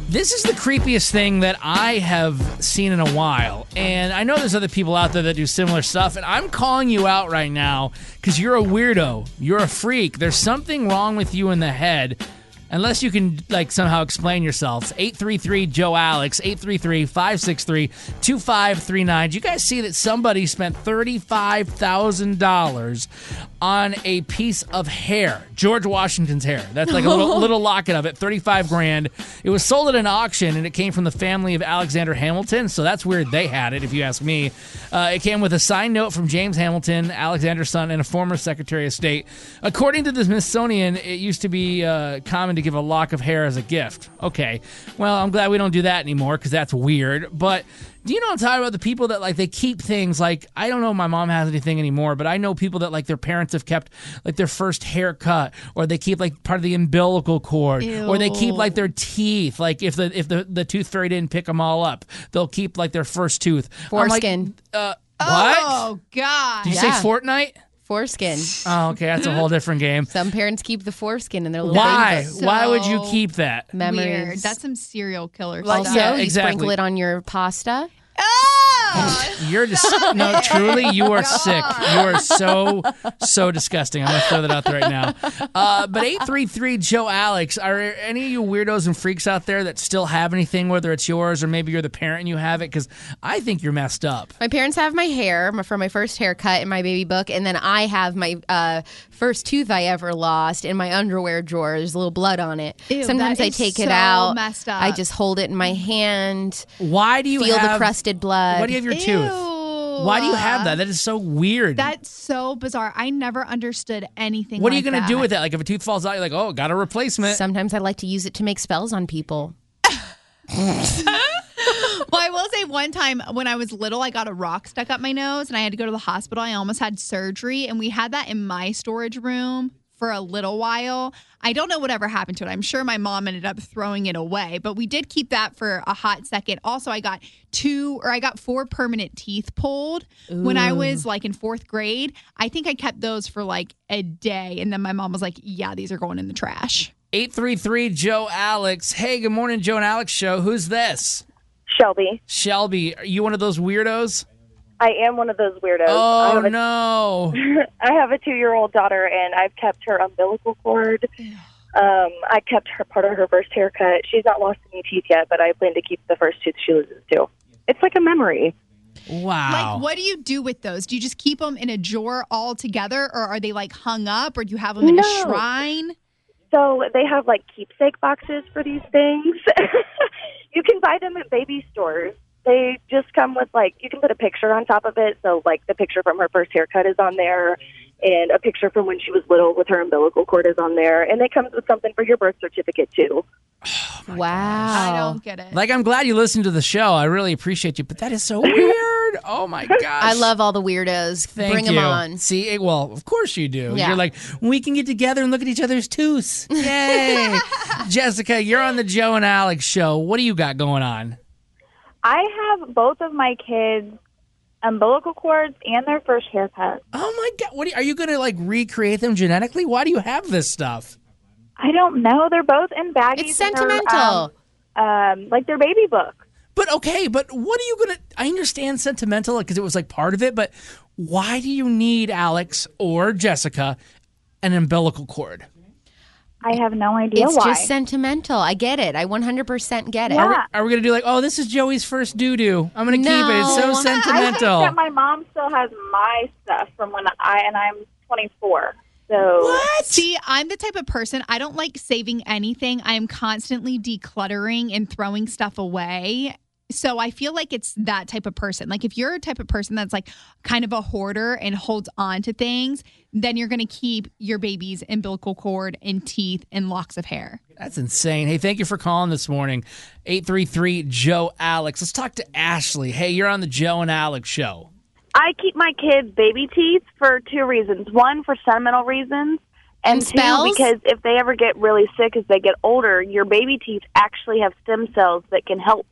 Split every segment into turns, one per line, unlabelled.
This is the creepiest thing that I have seen in a while. And I know there's other people out there that do similar stuff. And I'm calling you out right now because you're a weirdo. You're a freak. There's something wrong with you in the head. Unless you can, somehow explain yourselves. 833-JOE-ALEX, 833-563-2539. Did you guys see that somebody spent $35,000 on a piece of hair? George Washington's hair. That's like a little locket of it, $35,000. It was sold at an auction, and it came from the family of Alexander Hamilton, so that's weird they had it, if you ask me. It came with a signed note from James Hamilton, Alexander's son, and a former Secretary of State. According to the Smithsonian, it used to be common to give a lock of hair as a gift. Okay. Well, I'm glad we don't do that anymore because that's weird. But do you know what I'm talking about? The people that they keep things I don't know if my mom has anything anymore, but I know people that their parents have kept their first haircut, or they keep part of the umbilical cord,
Ew.
or they keep their teeth. If the tooth fairy didn't pick them all up, they'll keep their first tooth.
Foreskin.
What?
Oh, God.
Did you say Fortnite?
Foreskin.
Oh, okay. That's a whole different game.
Some parents keep the foreskin in their little
Why?
babies.
Why would you keep that?
Memories.
Weird. That's some serial killer
Also,
stuff.
Yeah,
you
exactly.
sprinkle it on your pasta.
You're just no. Truly, you are sick. You are so disgusting. I'm gonna throw that out there right now. But 833-JOE-ALEX. Are there any of you weirdos and freaks out there that still have anything, whether it's yours or maybe you're the parent and you have it? Because I think you're messed up.
My parents have my hair from my first haircut in my baby book, and then I have my first tooth I ever lost in my underwear drawer. There's a little blood on it.
Ew,
Sometimes
that
I
is
take it
so
out.
messed up.
I just hold it in my hand.
Why do you
feel
have
the crusted blood?
Why do you have your tooth?
Ew.
Why do you have that? That is so weird.
That's so bizarre. I never understood anything
What are
like
you gonna
that.
do with that? If a tooth falls out, you're like, oh, got a replacement.
Sometimes I like to use it to make spells on people.
Well, I will say one time when I was little, I got a rock stuck up my nose and I had to go to the hospital. I almost had surgery, and we had that in my storage room for a little while. I don't know whatever happened to it. I'm sure my mom ended up throwing it away, but we did keep that for a hot second. Also, I got 4 permanent teeth pulled when I was in 4th grade. I think I kept those for a day, and then my mom was like, yeah, these are going in the trash.
833-JOE-ALEX. Hey, good morning, Joe and Alex show. Who's this?
Shelby.
Shelby. Are you one of those weirdos?
I am one of those weirdos.
Oh, no.
I have a 2-year-old daughter, and I've kept her umbilical cord. I kept her part of her first haircut. She's not lost any teeth yet, but I plan to keep the first tooth she loses, too. It's like a memory.
Wow.
What do you do with those? Do you just keep them in a drawer all together, or are they hung up, or do you have them in a shrine?
So they have keepsake boxes for these things. You can buy them at baby stores. They just come with you can put a picture on top of it. So the picture from her first haircut is on there, and a picture from when she was little with her umbilical cord is on there. And it comes with something for your birth certificate too.
Wow.
I don't get it.
I'm glad you listened to the show. I really appreciate you, but that is so weird. Oh, my gosh.
I love all the weirdos. Bring them on.
See, well, of course you do.
Yeah.
You're we can get together and look at each other's tooths. Yay. Jessica, you're on the Joe and Alex show. What do you got going on?
I have both of my kids' umbilical cords and their first haircut.
Oh, my God. Are you going to, recreate them genetically? Why do you have this stuff?
I don't know. They're both in baggies.
It's sentimental.
Their baby book.
But, okay, but what are you going to... I understand sentimental because it was, part of it, but why do you need, Alex or Jessica, an umbilical cord?
I have no idea
It's
why.
just sentimental. I get it. I 100% get it.
Yeah.
Are we going to do this is Joey's first doo-doo. I'm going to keep it. It's so
No.
sentimental.
I think that my mom still has my stuff from when I'm 24. So
What?
See, I'm the type of person, I don't like saving anything. I am constantly decluttering and throwing stuff away. So I feel like it's that type of person. If you're a type of person that's kind of a hoarder and holds on to things, then you're going to keep your baby's umbilical cord and teeth and locks of hair.
That's insane. Hey, thank you for calling this morning. 833-JOE-ALEX. Let's talk to Ashley. Hey, you're on the Joe and Alex show.
I keep my kids' baby teeth for 2 reasons. One, for sentimental reasons. And 2,
spells?
because if they ever get really sick as they get older, your baby teeth actually have stem cells that can help.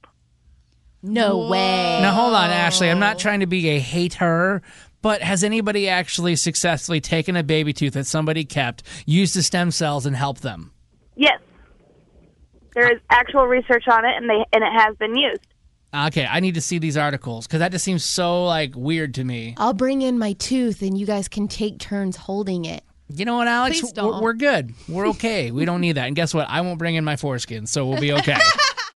No way.
Now, hold on, Ashley. I'm not trying to be a hater, but has anybody actually successfully taken a baby tooth that somebody kept, used the stem cells, and helped them?
Yes. There is actual research on it, and it has been used.
Okay, I need to see these articles because that just seems so like weird to me.
I'll bring in my tooth, and you guys can take turns holding it.
You know what, Alex?
Please don't.
We're good. We're okay. We don't need that. And guess what? I won't bring in my foreskin, so we'll be okay.